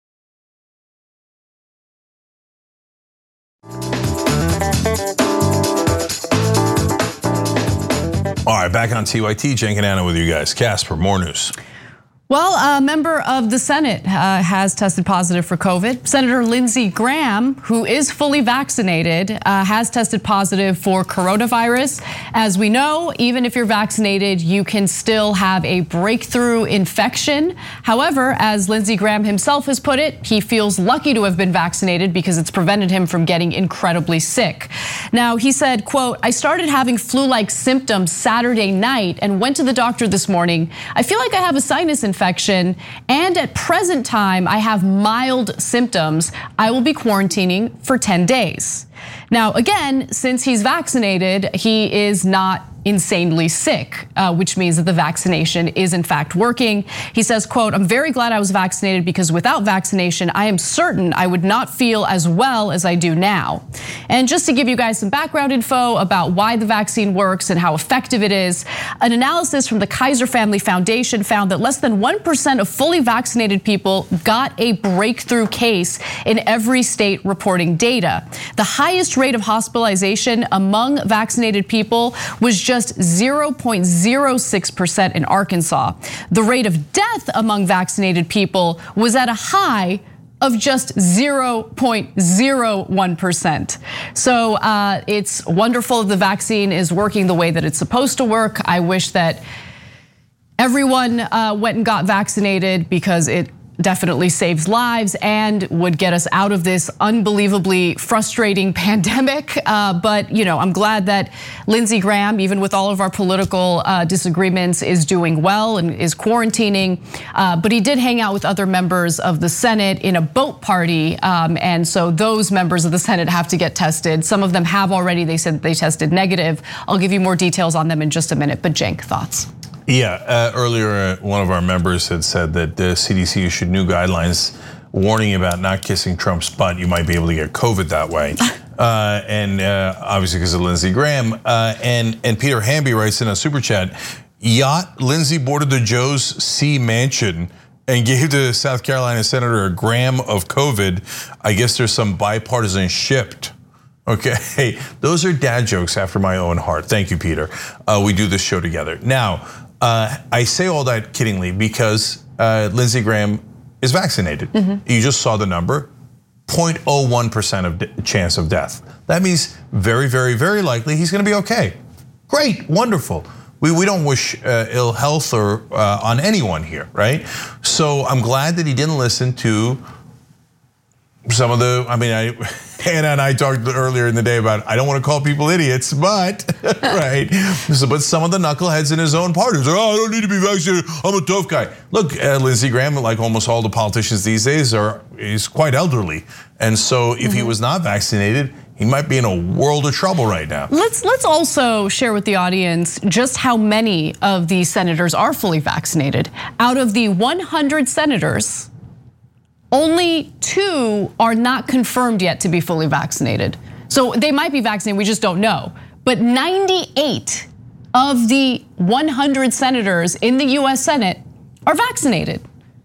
All right, back on T Y T, Cenk and Anna with you guys. Casper, more news. Well, a member of the Senate uh, has tested positive for COVID. Senator Lindsey Graham, who is fully vaccinated, uh, has tested positive for coronavirus. As we know, even if you're vaccinated, you can still have a breakthrough infection. However, as Lindsey Graham himself has put it, he feels lucky to have been vaccinated because it's prevented him from getting incredibly sick. Now, he said, quote, I started having flu-like symptoms Saturday night and went to the doctor this morning. I feel like I have a sinus infection. Infection, and at present time, I have mild symptoms. I will be quarantining for ten days. Now, again, since he's vaccinated, he is not insanely sick, uh, which means that the vaccination is in fact working. He says, quote, "I'm very glad I was vaccinated because without vaccination, I am certain I would not feel as well as I do now." And just to give you guys some background info about why the vaccine works and how effective it is, an analysis from the Kaiser Family Foundation found that less than one percent of fully vaccinated people got a breakthrough case in every state reporting data. The highest rate of hospitalization among vaccinated people was just zero point zero six percent in Arkansas. The rate of death among vaccinated people was at a high of just zero point zero one percent. So uh, it's wonderful the vaccine is working the way that it's supposed to work. I wish that everyone uh, went and got vaccinated because it definitely saves lives and would get us out of this unbelievably frustrating pandemic. Uh, but you know, I'm glad that Lindsey Graham, even with all of our political uh, disagreements, is doing well and is quarantining. Uh, but he did hang out with other members of the Senate in a boat party, um, and so those members of the Senate have to get tested. Some of them have already. They said they tested negative. I'll give you more details on them in just a minute. But Cenk, thoughts? Yeah, uh, earlier one of our members had said that the C D C issued new guidelines warning about not kissing Trump's butt. You might be able to get COVID that way, uh, and uh, obviously because of Lindsey Graham. Uh, and and Peter Hamby writes in a super chat: "Yacht Lindsey boarded the Joe's C mansion and gave the South Carolina senator a gram of COVID. I guess there's some bipartisan shipped." Okay, those are dad jokes after my own heart. Thank you, Peter. Uh, we do this show together now. Uh, I say all that kiddingly because uh, Lindsey Graham is vaccinated. Mm-hmm. You just saw the number, zero point zero one percent of chance of death. That means very, very, very likely he's gonna be okay. Great, wonderful. We, we don't wish uh, ill health or uh, on anyone here, right? So I'm glad that he didn't listen to some of the, I mean, I, Hannah and I talked earlier in the day about, I don't want to call people idiots, but, right? So, but some of the knuckleheads in his own party, like, oh, I don't need to be vaccinated, I'm a tough guy. Look, uh, Lindsey Graham, like almost all the politicians these days, are is quite elderly. And so if mm-hmm. he was not vaccinated, he might be in a world of trouble right now. Let's let's also share with the audience just how many of these senators are fully vaccinated. Out of the one hundred senators, only two are not confirmed yet to be fully vaccinated. So they might be vaccinated, we just don't know. But ninety-eight of the one hundred senators in the U S Senate are vaccinated.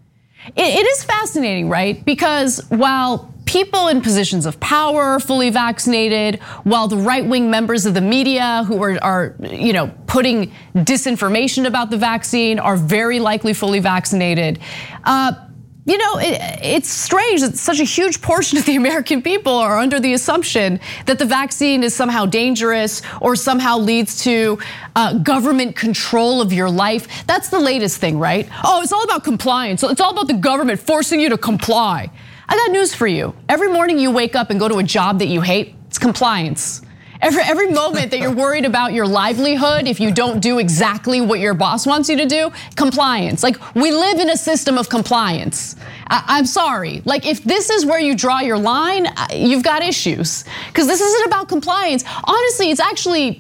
It is fascinating, right? Because while people in positions of power are fully vaccinated, while the right-wing members of the media who are, are you know, putting disinformation about the vaccine are very likely fully vaccinated. Uh, You know, it, it's strange that such a huge portion of the American people are under the assumption that the vaccine is somehow dangerous or somehow leads to uh, government control of your life. That's the latest thing, right? Oh, it's all about compliance. It's all about the government forcing you to comply. I got news for you. Every morning you wake up and go to a job that you hate, it's compliance. Every, every moment that you're worried about your livelihood, if you don't do exactly what your boss wants you to do, compliance. Like, we live in a system of compliance. I, I'm sorry, like if this is where you draw your line, you've got issues. Because this isn't about compliance. Honestly, it's actually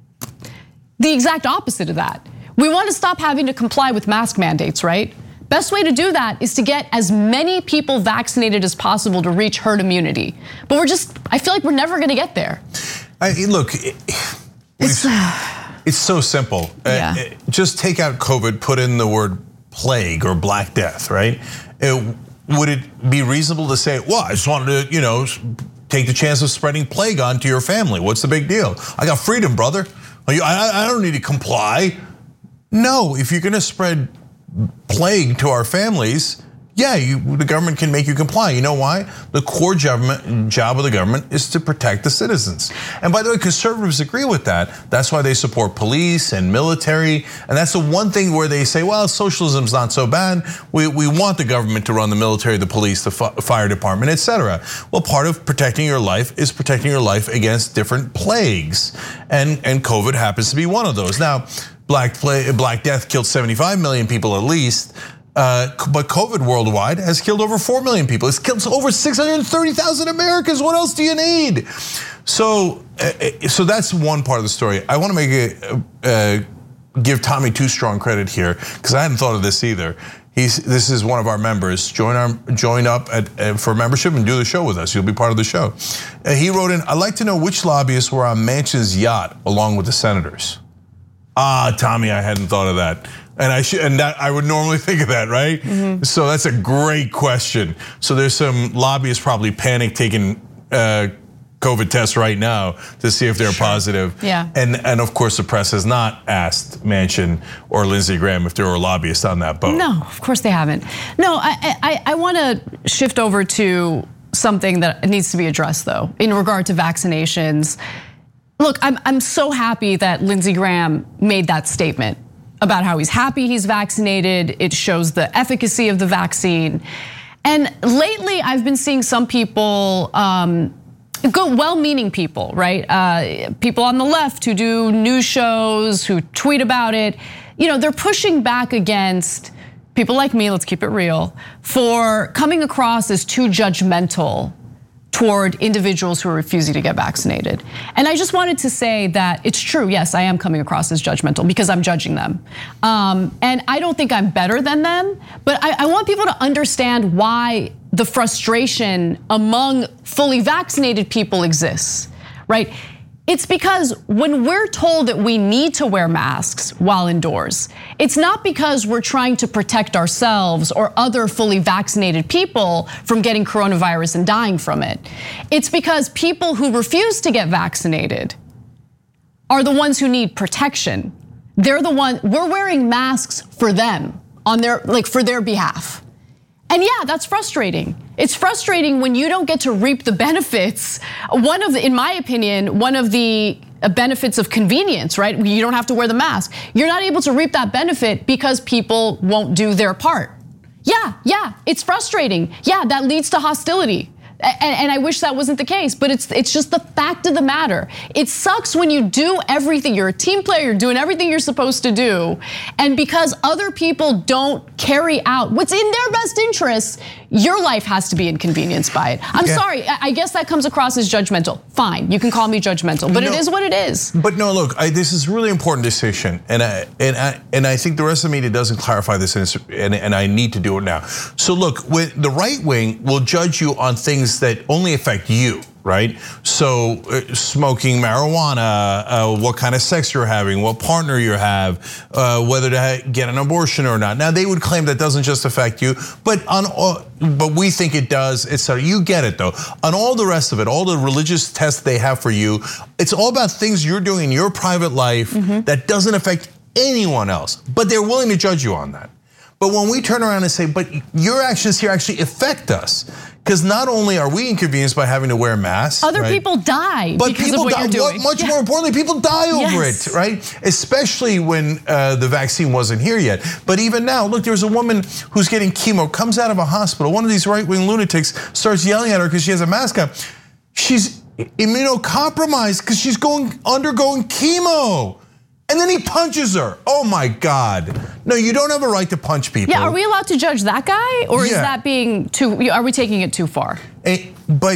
the exact opposite of that. We want to stop having to comply with mask mandates, right? Best way to do that is to get as many people vaccinated as possible to reach herd immunity. But we're just, I feel like we're never gonna get there. I, look, it, it's, it's so simple. Yeah. Uh, just take out COVID, put in the word plague or Black Death, right? It, would it be reasonable to say, well, I just wanted to, you know, take the chance of spreading plague onto your family? What's the big deal? I got freedom, brother. I, I don't need to comply. No, if you're gonna spread plague to our families, yeah, you, the government can make you comply. You know why? The core government job of the government is to protect the citizens. And by the way, conservatives agree with that. That's why they support police and military. And that's the one thing where they say, well, socialism's not so bad. We, we want the government to run the military, the police, the fire department, et cetera. Well, part of protecting your life is protecting your life against different plagues. And, and COVID happens to be one of those. Now, Black, plague, Black Death killed seventy-five million people at least. Uh, but COVID worldwide has killed over four million people. It's killed over six hundred thirty thousand Americans. What else do you need? So, uh, so that's one part of the story. I want to make it, uh, give Tommy Too Strong credit here because I hadn't thought of this either. He's this is one of our members. Join our join up at, uh, for membership and do the show with us. You'll be part of the show. Uh, he wrote in, "I'd like to know which lobbyists were on Manchin's yacht along with the senators." Ah, Tommy, I hadn't thought of that. And I should, and that I would normally think of that, right? Mm-hmm. So that's a great question. So there's some lobbyists probably panic taking uh, COVID tests right now to see if they're sure. positive. Yeah. And and of course the press has not asked Manchin or Lindsey Graham if there were lobbyists on that boat. No, of course they haven't. No, I I, I want to shift over to something that needs to be addressed though, in regard to vaccinations. Look, I'm I'm so happy that Lindsey Graham made that statement about how he's happy he's vaccinated. It shows the efficacy of the vaccine. And lately, I've been seeing some people, um, good, well-meaning people, right? Uh, people on the left who do news shows, who tweet about it. You know, they're pushing back against people like me, let's keep it real, for coming across as too judgmental toward individuals who are refusing to get vaccinated. And I just wanted to say that it's true, yes, I am coming across as judgmental because I'm judging them. Um, and I don't think I'm better than them, but I, I want people to understand why the frustration among fully vaccinated people exists, right? It's because when we're told that we need to wear masks while indoors, it's not because we're trying to protect ourselves or other fully vaccinated people from getting coronavirus and dying from it. It's because people who refuse to get vaccinated are the ones who need protection. They're the one, we're wearing masks for them, on their, like for their behalf. And yeah, that's frustrating. It's frustrating when you don't get to reap the benefits. One of the, in my opinion, one of the benefits of convenience, right? You don't have to wear the mask. You're not able to reap that benefit because people won't do their part. Yeah, yeah, it's frustrating. Yeah, that leads to hostility. And I wish that wasn't the case, but it's it's just the fact of the matter. It sucks when you do everything, you're a team player, you're doing everything you're supposed to do, and because other people don't carry out what's in their best interests, your life has to be inconvenienced by it. I'm yeah. sorry, I guess that comes across as judgmental. Fine, you can call me judgmental, but no, it is what it is. But no, look, I, this is a really important distinction, and I, and I and I think the rest of the media doesn't clarify this, and, and I need to do it now. So look, when the right wing will judge you on things that only affect you, right? So uh, smoking marijuana, uh, what kind of sex you're having, what partner you have, uh, whether to get an abortion or not. Now they would claim that doesn't just affect you, but on all, but we think it does. It's you get it though. On all the rest of it, all the religious tests they have for you, it's all about things you're doing in your private life mm-hmm. that doesn't affect anyone else. But they're willing to judge you on that. But when we turn around and say, but your actions here actually affect us, because not only are we inconvenienced by having to wear masks, other right? people die but because people of what die, you're doing. Much yeah. more importantly, people die over yes. it, right? Especially when uh, the vaccine wasn't here yet. But even now, look, there's a woman who's getting chemo, comes out of a hospital. One of these right-wing lunatics starts yelling at her because she has a mask on. She's immunocompromised because she's going undergoing chemo. And then he punches her. Oh my God. No, you don't have a right to punch people. Yeah, are we allowed to judge that guy? Or yeah. is that being too, are we taking it too far? But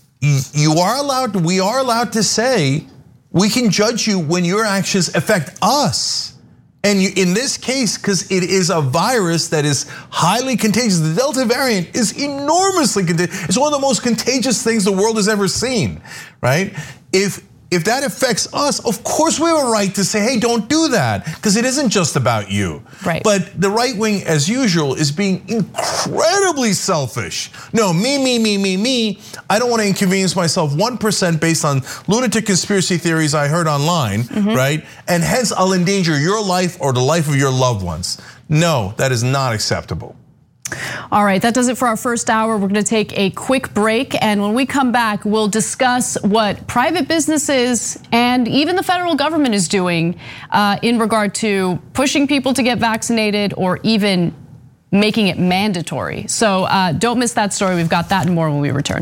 you are allowed, to, we are allowed to say, we can judge you when your actions affect us. And you, in this case, because it is a virus that is highly contagious, the Delta variant is enormously contagious. It's one of the most contagious things the world has ever seen, right? If If that affects us, of course we have a right to say, hey, don't do that, because it isn't just about you. Right. But the right wing, as usual, is being incredibly selfish. No, me, me, me, me, me. I don't want to inconvenience myself one percent based on lunatic conspiracy theories I heard online, mm-hmm. right? And hence I'll endanger your life or the life of your loved ones. No, that is not acceptable. All right, that does it for our first hour. We're gonna take a quick break, and when we come back, we'll discuss what private businesses and even the federal government is doing in regard to pushing people to get vaccinated or even making it mandatory. So don't miss that story. We've got that and more when we return.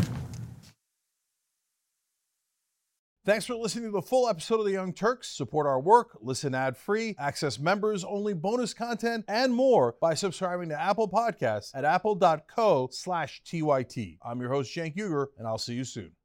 Thanks for listening to the full episode of The Young Turks. Support our work, listen ad-free, access members-only bonus content, and more by subscribing to Apple Podcasts at apple dot co slash T Y T. I'm your host, Cenk Uygur, and I'll see you soon.